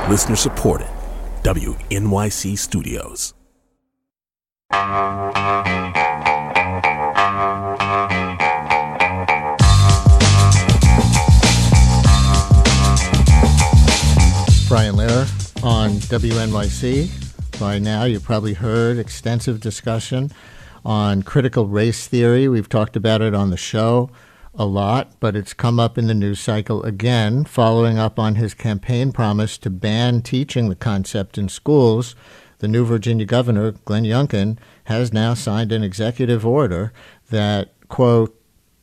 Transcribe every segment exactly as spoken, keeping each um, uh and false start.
Listener supported. W N Y C Studios. Brian Lehrer on W N Y C. By now, you've probably heard extensive discussion on critical race theory. We've talked about it on the show a lot, but it's come up in the news cycle again, following up on his campaign promise to ban teaching the concept in schools. The new Virginia governor, Glenn Youngkin, has now signed an executive order that, quote,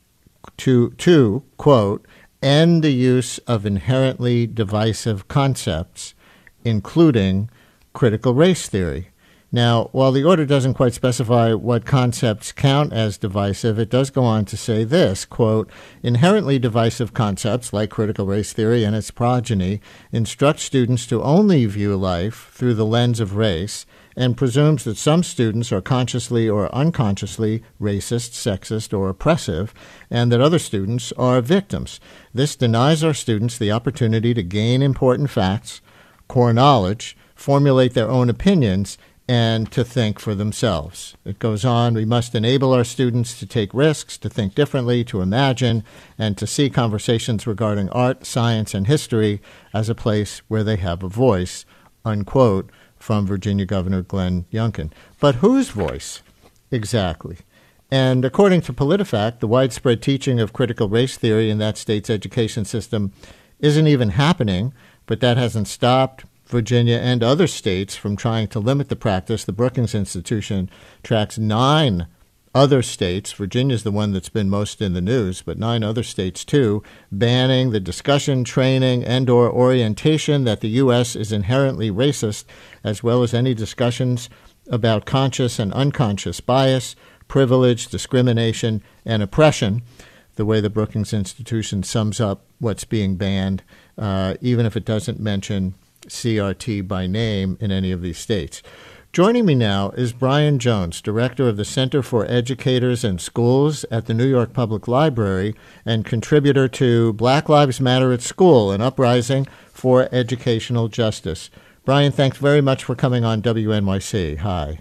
to, to quote, end the use of inherently divisive concepts, including critical race theory. Now, while the order doesn't quite specify what concepts count as divisive, it does go on to say this, quote, inherently divisive concepts like critical race theory and its progeny instruct students to only view life through the lens of race and presumes that some students are consciously or unconsciously racist, sexist, or oppressive, and that other students are victims. This denies our students the opportunity to gain important facts, core knowledge, formulate their own opinions, and to think for themselves. It goes on, we must enable our students to take risks, to think differently, to imagine, and to see conversations regarding art, science, and history as a place where they have a voice, unquote, from Virginia Governor Glenn Youngkin. But whose voice exactly? And according to PolitiFact, the widespread teaching of critical race theory in that state's education system isn't even happening, but that hasn't stopped Virginia and other states from trying to limit the practice. The Brookings Institution tracks nine other states. Virginia's the one that's been most in the news, but nine other states too, banning the discussion, training, and or orientation that the U S is inherently racist, as well as any discussions about conscious and unconscious bias, privilege, discrimination, and oppression, the way the Brookings Institution sums up what's being banned, uh, even if it doesn't mention C R T by name in any of these states. Joining me now is Brian Jones, director of the Center for Educators and Schools at the New York Public Library and contributor to Black Lives Matter at School, an uprising for educational justice. Brian, thanks very much for coming on W N Y C. Hi.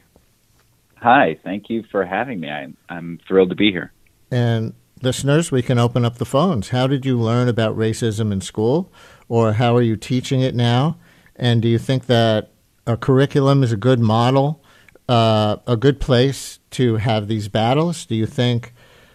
Hi, thank you for having me. I'm, I'm thrilled to be here. And listeners, we can open up the phones. How did you learn about racism in school, or how are you teaching it now? And do you think that a curriculum is a good model, uh, a good place to have these battles? Do you think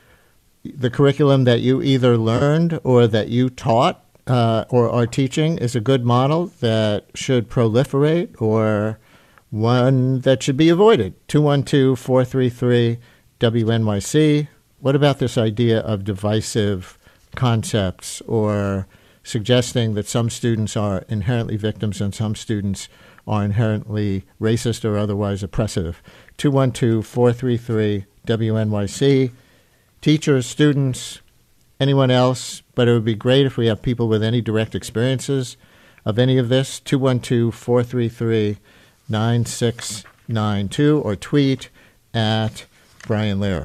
the curriculum that you either learned or that you taught uh, or are teaching is a good model that should proliferate, or one that should be avoided? two one two, four three three, W N Y C. What about this idea of divisive concepts, or suggesting that some students are inherently victims and some students are inherently racist or otherwise oppressive? two one two, four three three, W N Y C. Teachers, students, anyone else, but it would be great if we have people with any direct experiences of any of this. two one two, four three three, nine six nine two, or tweet at Brian Lehrer.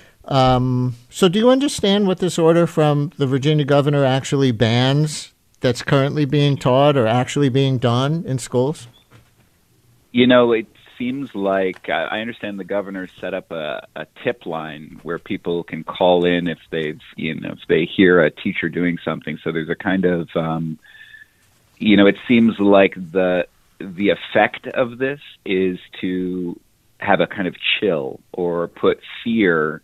Um, so do you understand what this order from the Virginia governor actually bans that's currently being taught or actually being done in schools? You know, it seems like I understand the governor set up a, a tip line where people can call in if they've, you know, if they hear a teacher doing something. So there's a kind of, um, you know, it seems like the the effect of this is to have a kind of chill or put fear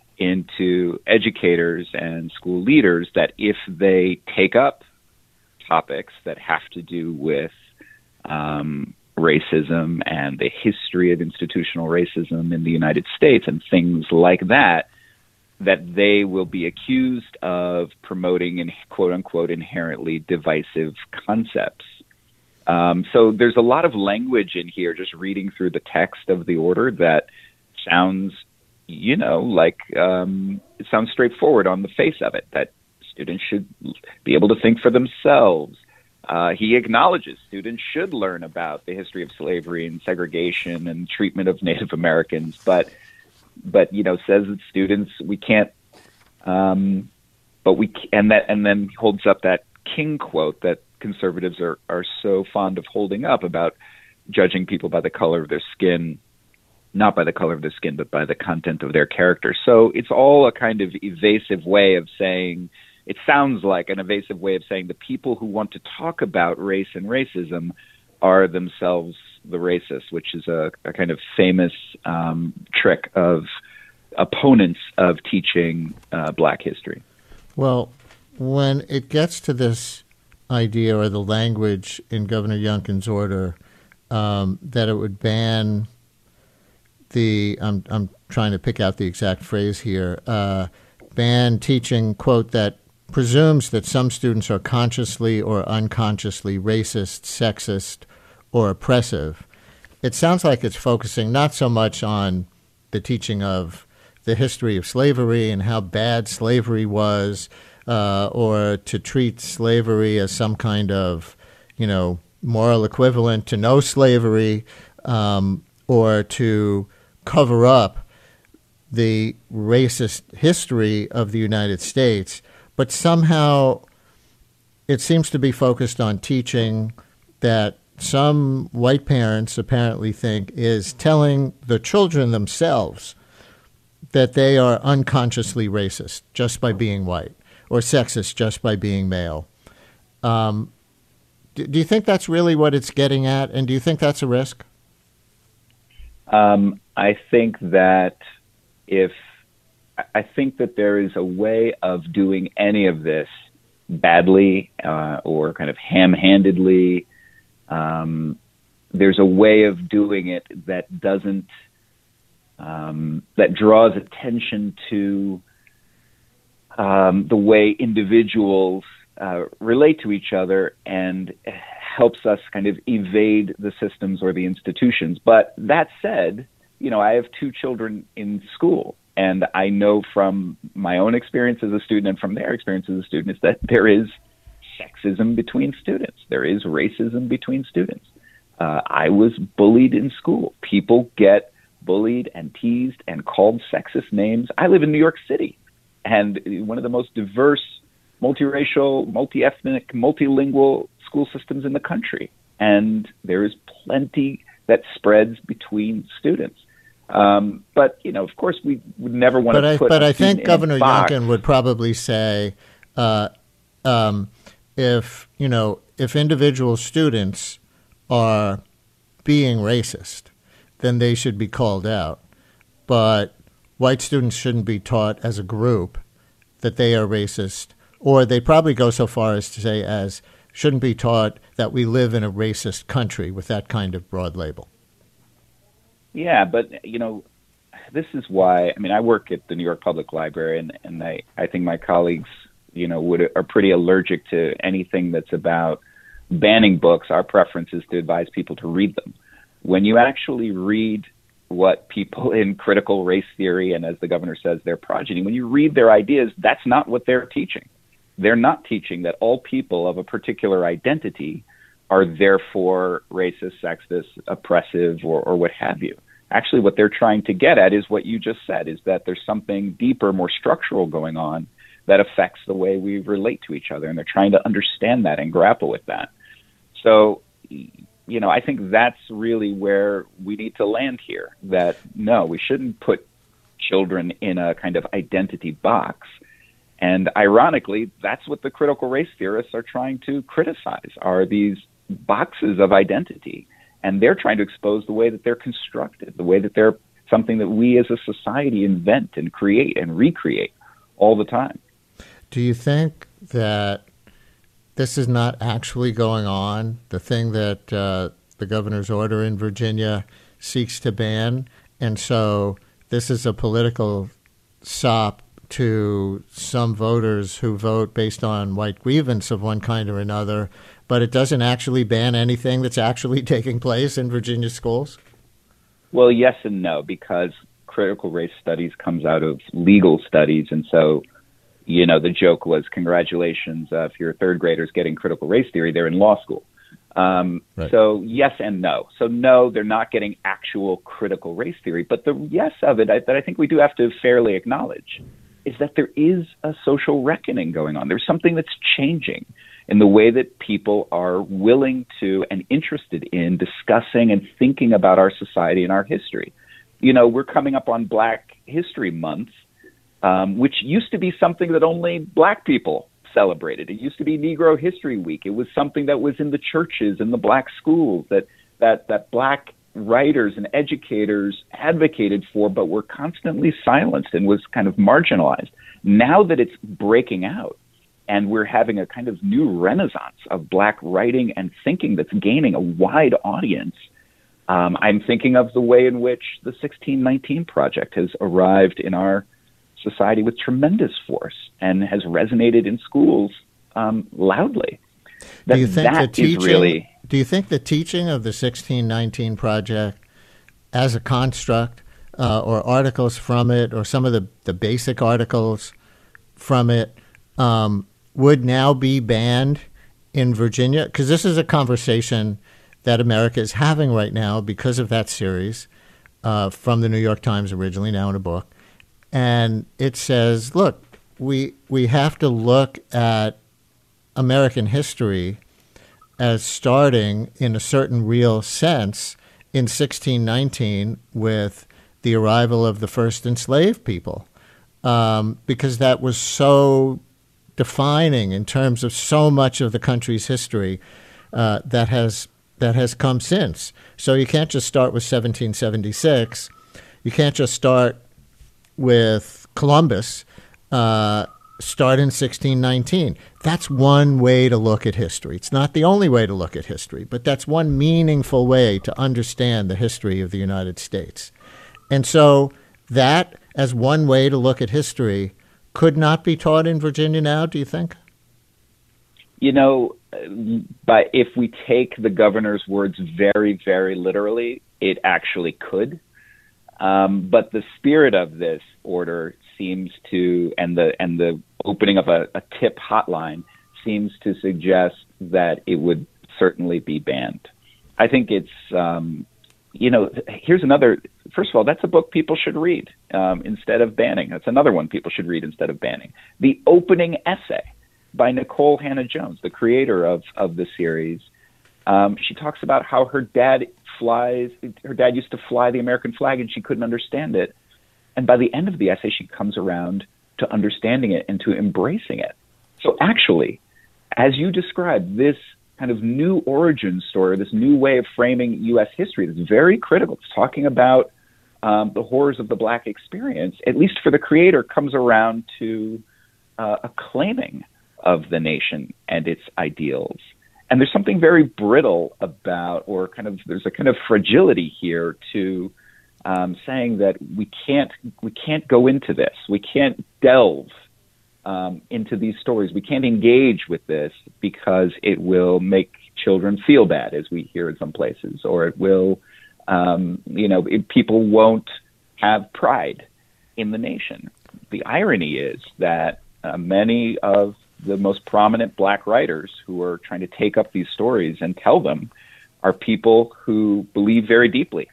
into educators and school leaders that if they take up topics that have to do with um, racism and the history of institutional racism in the United States and things like that, that they will be accused of promoting in quote-unquote inherently divisive concepts. Um, so there's a lot of language in here, just reading through the text of the order, that sounds you know, like um, it sounds straightforward on the face of it, that students should be able to think for themselves. Uh, he acknowledges students should learn about the history of slavery and segregation and treatment of Native Americans, but, but you know, says that students, we can't, um, but we, and that, and then holds up that King quote that conservatives are, are so fond of holding up about judging people by the color of their skin, not by the color of their skin, but by the content of their character. So it's all a kind of evasive way of saying, it sounds like an evasive way of saying the people who want to talk about race and racism are themselves the racists, which is a, a kind of famous um, trick of opponents of teaching uh, black history. Well, when it gets to this idea or the language in Governor Youngkin's order um, that it would ban the, I'm, I'm trying to pick out the exact phrase here, uh, ban teaching, quote, that presumes that some students are consciously or unconsciously racist, sexist, or oppressive. It sounds like it's focusing not so much on the teaching of the history of slavery and how bad slavery was, uh, or to treat slavery as some kind of, you know, moral equivalent to no slavery, um, or to cover up the racist history of the United States. But somehow it seems to be focused on teaching that some white parents apparently think is telling the children themselves that they are unconsciously racist just by being white or sexist just by being male. Um, do, do you think that's really what it's getting at? And do you think that's a risk? Um, I think that if I think that there is a way of doing any of this badly uh, or kind of ham-handedly. Um, there's a way of doing it that doesn't, um, that draws attention to um, the way individuals uh, relate to each other and helps us kind of evade the systems or the institutions. But that said, you know, I have two children in school. And I know from my own experience as a student and from their experience as a student is that there is sexism between students. There is racism between students. Uh, I was bullied in school. People get bullied and teased and called sexist names. I live in New York City, and one of the most diverse, multiracial, multi-ethnic, multilingual school systems in the country. And there is plenty that spreads between students. Um, but, you know, of course, we would never want but to I, put But a I think Governor box. Youngkin would probably say, uh, um, if, you know, if individual students are being racist, then they should be called out. But white students shouldn't be taught as a group that they are racist, or they probably go so far as to say as shouldn't be taught that we live in a racist country with that kind of broad label. Yeah, but, you know, this is why, I mean, I work at the New York Public Library, and, and I, I think my colleagues, you know, would are pretty allergic to anything that's about banning books. Our preference is to advise people to read them. When you actually read what people in critical race theory, and as the governor says, their progeny, when you read their ideas, that's not what they're teaching. They're not teaching that all people of a particular identity are therefore racist, sexist, oppressive, or, or what have you. Actually, what they're trying to get at is what you just said, is that there's something deeper, more structural going on that affects the way we relate to each other. And they're trying to understand that and grapple with that. So, you know, I think that's really where we need to land here, that no, we shouldn't put children in a kind of identity box. And ironically, that's what the critical race theorists are trying to criticize, are these boxes of identity. And they're trying to expose the way that they're constructed, the way that they're something that we as a society invent and create and recreate all the time. Do you think that this is not actually going on, the thing that uh, the governor's order in Virginia seeks to ban? And so this is a political sop to some voters who vote based on white grievance of one kind or another, but it doesn't actually ban anything that's actually taking place in Virginia schools? Well, yes and no, because critical race studies comes out of legal studies. And so, you know, the joke was, congratulations, uh, if you're third graders getting critical race theory, they're in law school. Um, right. So yes and no. So no, they're not getting actual critical race theory. But the yes of it I, that I think we do have to fairly acknowledge is that there is a social reckoning going on. There's something that's changing in the way that people are willing to and interested in discussing and thinking about our society and our history. You know, we're coming up on Black History Month, um, which used to be something that only Black people celebrated. It used to be Negro History Week. It was something that was in the churches and the Black schools that that that Black writers and educators advocated for, but were constantly silenced and was kind of marginalized. Now that it's breaking out, and we're having a kind of new renaissance of Black writing and thinking that's gaining a wide audience. Um, I'm thinking of the way in which the sixteen nineteen Project has arrived in our society with tremendous force and has resonated in schools um, loudly. That, do you think that the teaching, is really... Do you think the teaching of the sixteen nineteen Project as a construct uh, or articles from it or some of the, the basic articles from it um, would now be banned in Virginia? Because this is a conversation that America is having right now because of that series uh, from the New York Times originally, now in a book. And it says, look, we we have to look at American history as starting in a certain real sense in sixteen nineteen with the arrival of the first enslaved people, um, because that was so defining in terms of so much of the country's history uh, that has that has come since. So you can't just start with seventeen seventy-six. You can't just start with Columbus. Uh, start in sixteen nineteen. That's one way to look at history. It's not the only way to look at history, but that's one meaningful way to understand the history of the United States. And so that, as one way to look at history, could not be taught in Virginia now, do you think? You know, but if we take the governor's words very, very literally, it actually could. Um, but the spirit of this order seems to, and the and the opening of a, a tip hotline seems to suggest that it would certainly be banned. I think it's, um, you know, here's another. First of all, that's a book people should read um, instead of banning. That's another one people should read instead of banning. The opening essay by Nicole Hannah-Jones, the creator of, of the series. Um, she talks about how her dad flies, her dad used to fly the American flag and she couldn't understand it. And by the end of the essay, she comes around to understanding it and to embracing it. So actually, as you described, this kind of new origin story, this new way of framing U S history that's very critical, it's talking about um, the horrors of the Black experience, at least for the creator, comes around to uh, a claiming of the nation and its ideals. And there's something very brittle about, or kind of, there's a kind of fragility here to um, saying that we can't, we can't go into this. We can't delve um, into these stories. We can't engage with this because it will make children feel bad, as we hear in some places, or it will, um, you know, it, people won't have pride in the nation. The irony is that uh, many of the most prominent Black writers who are trying to take up these stories and tell them are people who believe very deeply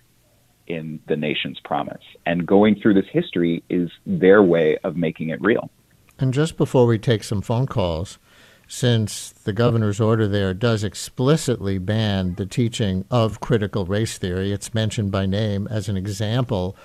in the nation's promise. And going through this history is their way of making it real. And just before we take some phone calls, since the governor's order there does explicitly ban the teaching of critical race theory, it's mentioned by name as an example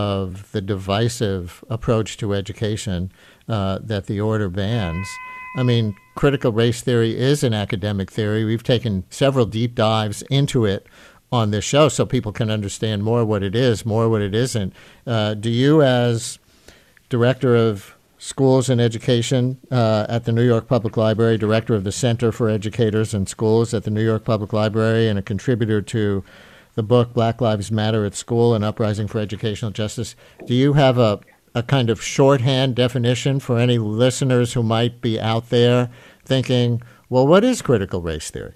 of the divisive approach to education uh, that the order bans. I mean, critical race theory is an academic theory. We've taken several deep dives into it on this show so people can understand more what it is, more what it isn't. Uh, do you, as director of schools and education uh, at the New York Public Library, director of the Center for Educators and Schools at the New York Public Library, and a contributor to the book Black Lives Matter at School, an Uprising for Educational Justice, do you have a a kind of shorthand definition for any listeners who might be out there thinking, well, what is critical race theory?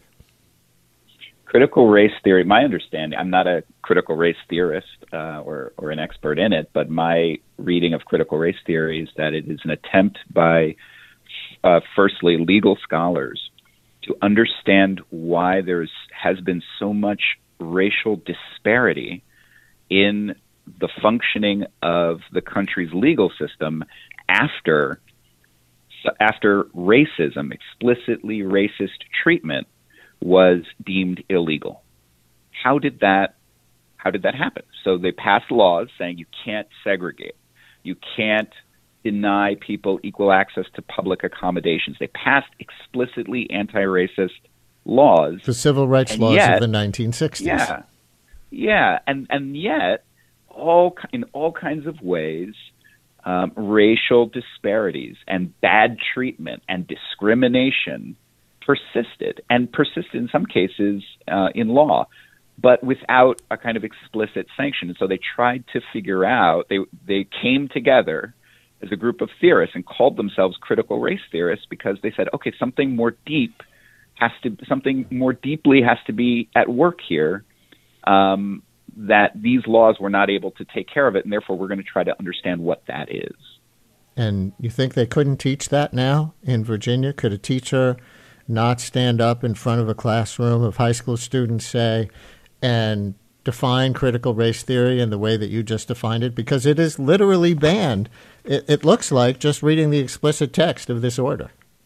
Critical race theory, my understanding, I'm not a critical race theorist uh, or, or an expert in it, but my reading of critical race theory is that it is an attempt by, uh, firstly, legal scholars to understand why there has been so much racial disparity in the functioning of the country's legal system after after racism, explicitly racist treatment, was deemed illegal. How did that how did that happen? So they passed laws saying you can't segregate, you can't deny people equal access to public accommodations. They passed explicitly anti-racist laws. The civil rights laws yet, of the nineteen sixties. Yeah, yeah, and and yet, all in all kinds of ways, um, racial disparities and bad treatment and discrimination persisted, and persisted in some cases uh, in law, but without a kind of explicit sanction. And so they tried to figure out. They they came together as a group of theorists and called themselves critical race theorists because they said, okay, something more deep has to, something more deeply has to be at work here, um, that these laws were not able to take care of it, and therefore we're going to try to understand what that is. And you think they couldn't teach that now in Virginia? Could a teacher not stand up in front of a classroom of high school students, say, and define critical race theory in the way that you just defined it? Because it is literally banned. It, it looks like just reading the explicit text of this order.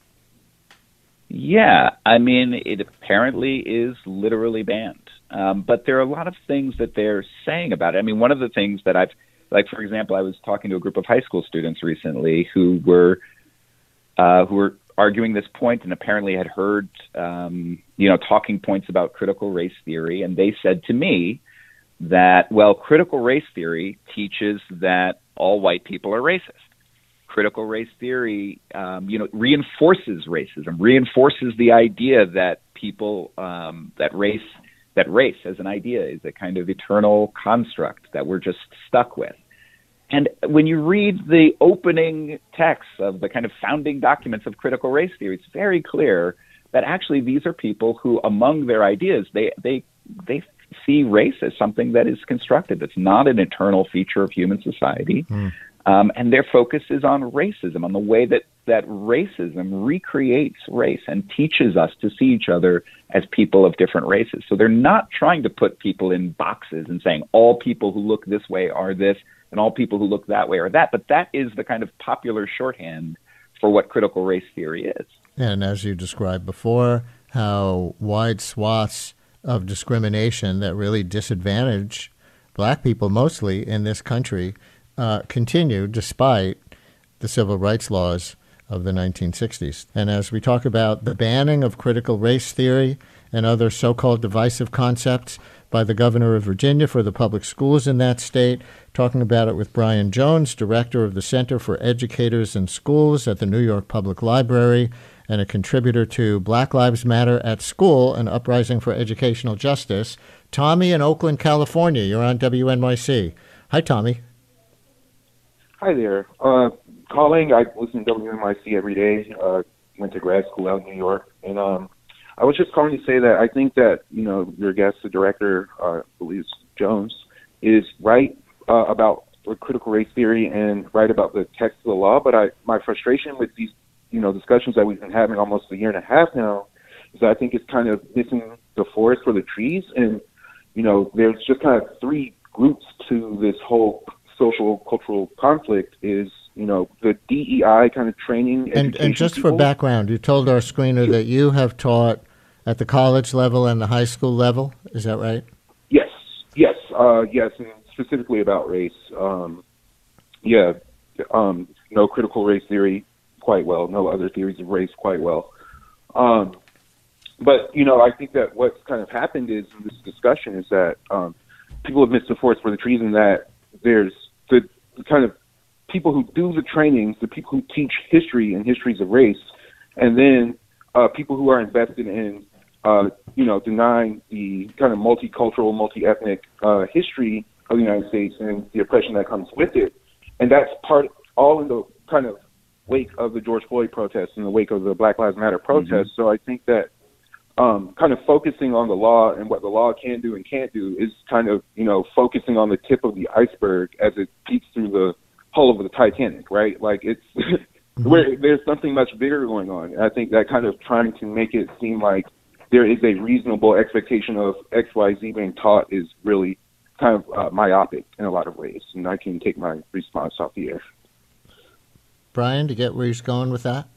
Yeah, I mean, it apparently is literally banned. Um, but there are a lot of things that they're saying about it. I mean, one of the things that I've, like, for example, I was talking to a group of high school students recently who were, uh, who were arguing this point and apparently had heard, um, you know, talking points about critical race theory. And they said to me that, well, critical race theory teaches that all white people are racist. Critical race theory, um, you know, reinforces racism, reinforces the idea that people, um, that race, that race as an idea is a kind of eternal construct that we're just stuck with. And when you read the opening texts of the kind of founding documents of critical race theory, it's very clear that actually these are people who, among their ideas, they they they see race as something that is constructed. It's not an eternal feature of human society. Mm. Um, and their focus is on racism, on the way that, that racism recreates race and teaches us to see each other as people of different races. So they're not trying to put people in boxes and saying all people who look this way are this and all people who look that way are that. But that is the kind of popular shorthand for what critical race theory is. And as you described before, how wide swaths of discrimination that really disadvantage black people mostly in this country Uh, continue despite the civil rights laws of the nineteen sixties. And as we talk about the banning of critical race theory and other so-called divisive concepts by the governor of Virginia for the public schools in that state, talking about it with Brian Jones, director of the Center for Educators and Schools at the New York Public Library and a contributor to Black Lives Matter at School, an uprising for educational justice. Tommy in Oakland, California. You're on W N Y C. Hi, Tommy. Hi there. Uh, calling, I listen to W N Y C every day. Uh, went to grad school out in New York. And um, I was just calling to say that I think that, you know, your guest, the director, uh, I believe it's Jones, is right uh, about critical race theory and right about the text of the law. But I, my frustration with these, you know, discussions that we've been having almost a year and a half now is that I think it's kind of missing the forest for the trees. And, you know, there's just kind of three groups to this whole social cultural conflict. Is, you know, the D E I kind of training. And, and just people. For background, you told our screener that you have taught at the college level and the high school level. Is that right? Yes, yes, uh, yes, and specifically about race. Um, yeah, um, know critical race theory quite well. Know other theories of race quite well. Um, but, you know, I think that what's kind of happened is in this discussion is that um, people have missed the forest for the trees, and that there's the kind of people who do the trainings, the people who teach history and histories of race, and then uh, people who are invested in, uh, you know, denying the kind of multicultural, multi-ethnic uh, history of the United States and the oppression that comes with it. And that's part, all in the kind of wake of the George Floyd protests, in the wake of the Black Lives Matter protests. Mm-hmm. So I think that Um, kind of focusing on the law and what the law can do and can't do is kind of, you know, focusing on the tip of the iceberg as it peeks through the hull of the Titanic, right? Like it's mm-hmm. where there's something much bigger going on. I think that kind of trying to make it seem like there is a reasonable expectation of X Y Z being taught is really kind of uh, myopic in a lot of ways. And I can take my response off the air. Brian, to get where he's going with that?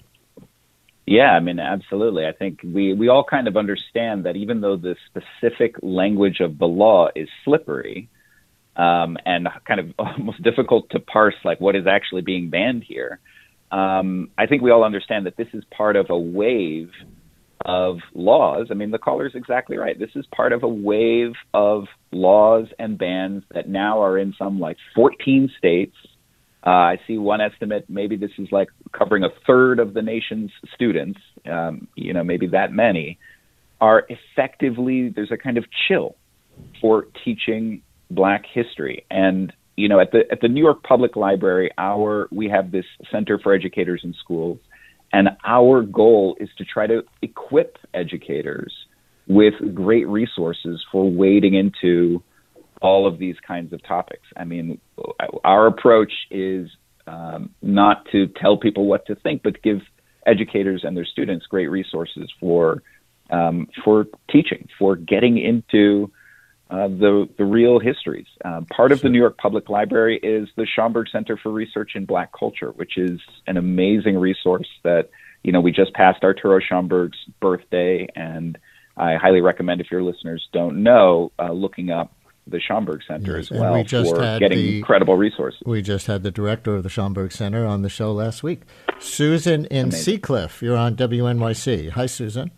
Yeah, I mean, absolutely. I think we, we all kind of understand that even though the specific language of the law is slippery um, and kind of almost difficult to parse, like what is actually being banned here, um, I think we all understand that this is part of a wave of laws. I mean, the caller's exactly right. This is part of a wave of laws and bans that now are in some like fourteen states. Uh, I see one estimate, maybe this is like covering a third of the nation's students, um, you know, maybe that many, are effectively, there's a kind of chill for teaching Black history. And, you know, at the at the New York Public Library, our we have this Center for Educators in Schools, and our goal is to try to equip educators with great resources for wading into all of these kinds of topics. I mean, our approach is um, not to tell people what to think, but give educators and their students great resources for um, for teaching, for getting into uh, the the real histories. Uh, part of the New York Public Library is the Schomburg Center for Research in Black Culture, which is an amazing resource that, you know, we just passed Arturo Schomburg's birthday, and I highly recommend, if your listeners don't know, uh, looking up the Schomburg Center yes, as well for getting the, incredible resources. We just had the director of the Schomburg Center on the show last week. Susan in Amazing. Seacliff, you're on W N Y C. Hi, Susan.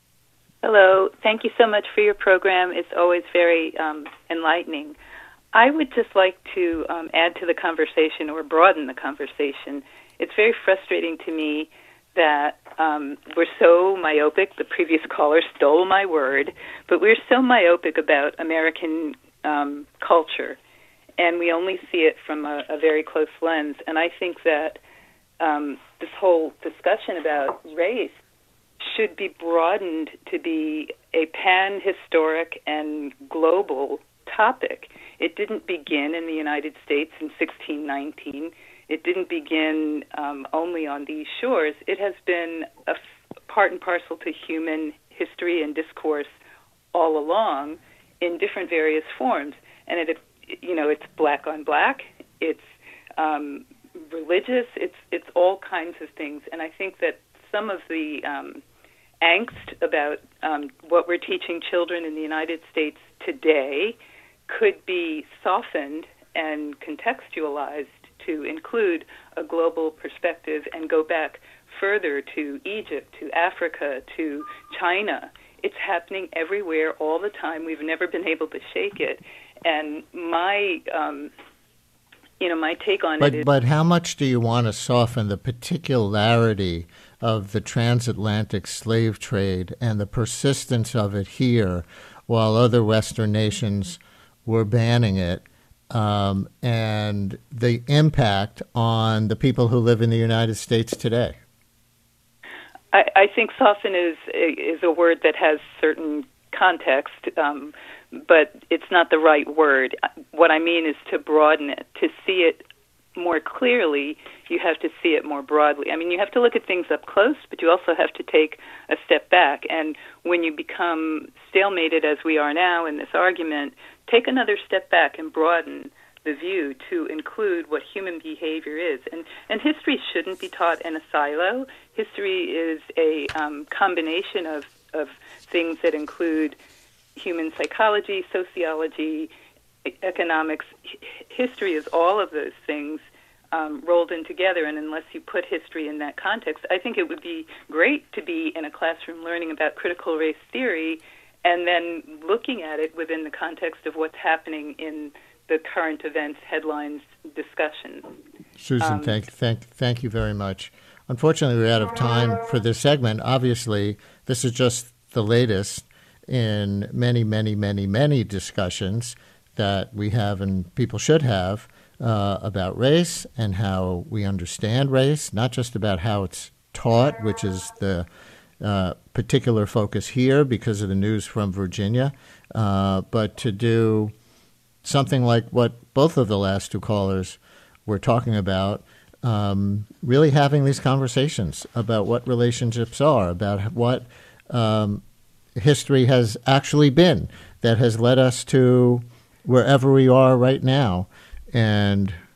Hello. Thank you so much for your program. It's always very um, enlightening. I would just like to um, add to the conversation or broaden the conversation. It's very frustrating to me that um, we're so myopic. The previous caller stole my word, but we're so myopic about American um, culture, and we only see it from a, a very close lens. And I think that um, this whole discussion about race should be broadened to be a pan-historic and global topic. It didn't begin in the United States in sixteen nineteen. It didn't begin um, only on these shores. It has been a f- part and parcel to human history and discourse all along in different various forms. And it, you know, it's black on black. It's um, religious. It's it's all kinds of things. And I think that some of the um, angst about um, what we're teaching children in the United States today could be softened and contextualized to include a global perspective and go back further to Egypt, to Africa, to China. It's happening everywhere all the time. We've never been able to shake it. And my, um, you know, my take on but, it is... But how much do you want to soften the particularity of the transatlantic slave trade and the persistence of it here while other Western nations were banning it? Um, and the impact on the people who live in the United States today? I, I think soften is is a word that has certain context, um, but it's not the right word. What I mean is to broaden it, to see it more clearly. You have to see it more broadly. I mean, you have to look at things up close, but you also have to take a step back. And when you become stalemated, as we are now in this argument, take another step back and broaden the view to include what human behavior is. And, and history shouldn't be taught in a silo. History is a um, combination of, of things that include human psychology, sociology, economics. H- history is all of those things um, rolled in together, and unless you put history in that context, I think it would be great to be in a classroom learning about critical race theory and then looking at it within the context of what's happening in the current events, headlines, discussions. Susan, um, thank, thank, thank you very much. Unfortunately, we're out of time for this segment. Obviously, this is just the latest in many, many, many, many discussions that we have and people should have uh, about race and how we understand race, not just about how it's taught, which is the uh, particular focus here because of the news from Virginia, uh, but to do something like what both of the last two callers were talking about, um, really having these conversations about what relationships are, about what um, history has actually been that has led us to wherever we are right now. And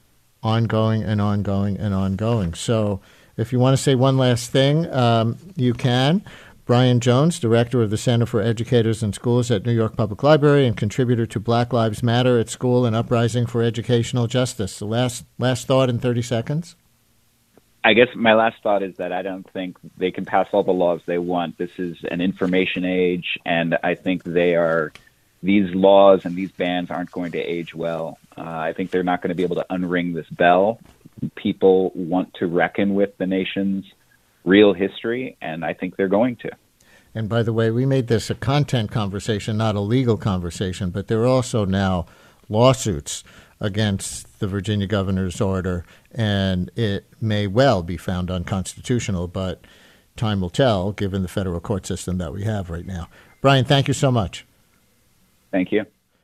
ongoing and ongoing and ongoing. So if you want to say one last thing, um, you can. Brian Jones, director of the Center for Educators and Schools at New York Public Library and contributor to Black Lives Matter at School and Uprising for Educational Justice. The last last thought in thirty seconds. I guess my last thought is that I don't think they can pass all the laws they want. This is an information age, and I think they are these laws and these bans aren't going to age well. Uh, I think they're not going to be able to unring this bell. People want to reckon with the nation's real history, and I think they're going to. And by the way, we made this a content conversation, not a legal conversation, but there are also now lawsuits against the Virginia governor's order, and it may well be found unconstitutional, but time will tell given the federal court system that we have right now. Brian, thank you so much. Thank you.